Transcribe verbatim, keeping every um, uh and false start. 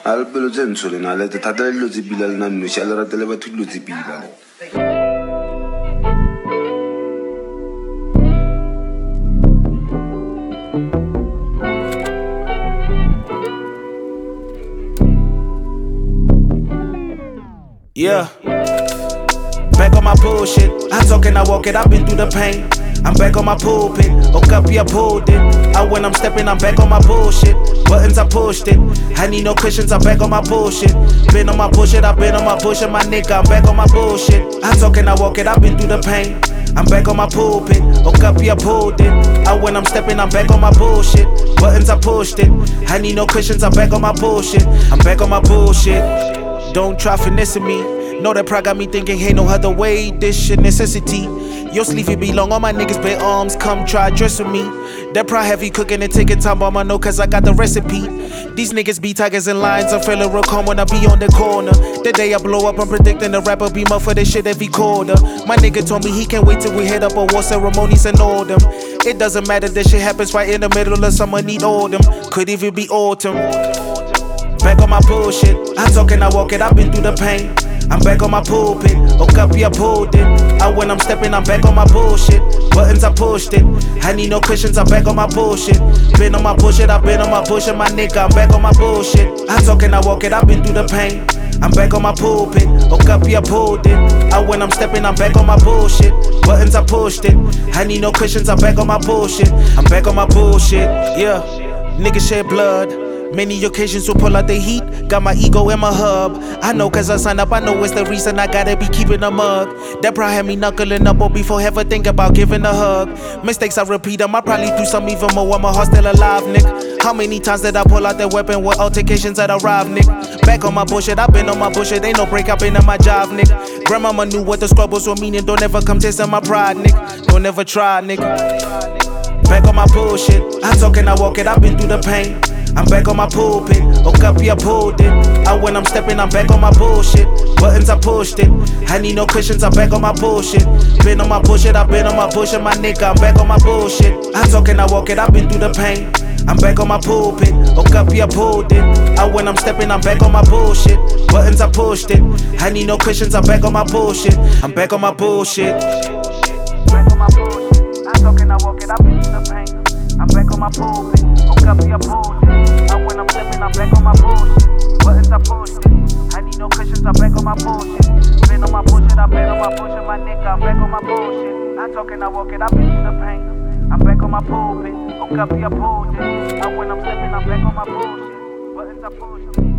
Albelo tse ntsho le na le thata le dilo tse pila le na nno sha le ratele batho dilo tse pila le. Yeah, back on my bullshit. I talk and I walk it, I've been through the pain. I'm back on my pulpit, Okapi I pulled it. I when I'm stepping, I'm back on my bullshit. Buttons I pushed it, I need no cushions, I'm back on my bullshit. Been on my bullshit, I've been on my bullshit, my nigga, I'm back on my bullshit. I talk and I walk it, I've been through the pain. I'm back on my pulpit, Okapi I pulled it. I when I'm stepping, I'm back on my bullshit. Buttons I pushed it, I need no cushions, I'm back on my bullshit. I'm back on my bullshit. Don't try finessing me. Know that pride got me thinking, hey, no other way, this shit necessity. Your sleeve it be long, all my niggas bare arms, come try dress with me. That pride heavy cooking and taking time on my know, cause I got the recipe. These niggas be tigers and lions, I'm feeling real calm when I be on the corner. The day I blow up, I'm predicting the rapper be more for this shit every quarter. My nigga told me he can't wait till we head up a war ceremonies and all them. It doesn't matter, this shit happens right in the middle of summer, need autumn. Could even be autumn. Back on my bullshit, I talk and I walk it, I've been through the pain. I'm back on my pulpit, Okapi I pulled it. I when I'm stepping, I'm back on my bullshit. Buttons I pushed it, I need no cushions, I'm back on my bullshit. Been on my bullshit, I've been on my bullshit, my nigga, I'm back on my bullshit. I talk and I walk it, I've been through the pain. I'm back on my pulpit, Okapi I pulled it. I when I'm stepping, I'm back on my bullshit. Buttons I pushed it, I need no cushions, I'm back on my bullshit. I'm back on my bullshit, yeah. Niggas shed blood. Many occasions will pull out the heat, got my ego in my hub. I know cause I signed up, I know it's the reason I gotta be keeping a mug. That pride had me knuckling up, but before ever think about giving a hug. Mistakes I repeat them, I probably do some even more while my heart still alive, Nick. How many times did I pull out that weapon with altercations that arrive, Nick? Back on my bullshit, I've been on my bullshit, ain't no break, I've been on my job, Nick. Grandmama knew what the squabbles were meaning, don't ever come testing my pride, Nick. Don't ever try, Nick. Back on my bullshit, I talk and I walk it, I've been through the pain. I'm back on my pulpit, Okapi I pulled it. I when I'm stepping, I'm back on my bullshit. Buttons I pushed it, I need no cushions, I'm back on my bullshit. Been on my bullshit, I've been on my bullshit, my nigga, I'm back on my bullshit. I talk and I walk it, I've been through the pain. I'm back on my pulpit, Okapi I pulled it. I when I'm stepping, I'm back on my bullshit. Buttons I pushed it, I need no cushions, I'm back on my bullshit. I'm back on my bullshit. Back on my bullshit, I talk and I walk it, I've been through the pain. I'm back on my pulpit, Okapi I pulled it. I when I'm stepping, I'm back on my bullshit. Buttons I pushed it, I need no cushions, I'm back on my bullshit. Been on my bullshit, I've been on my bullshit, my nigga, I'm back on my bullshit. I talk and I walk it, I've been through the pain. I'm back on my pulpit, Okapi I pulled it. I when I'm stepping, I'm back on my bullshit. Buttons I pushed it.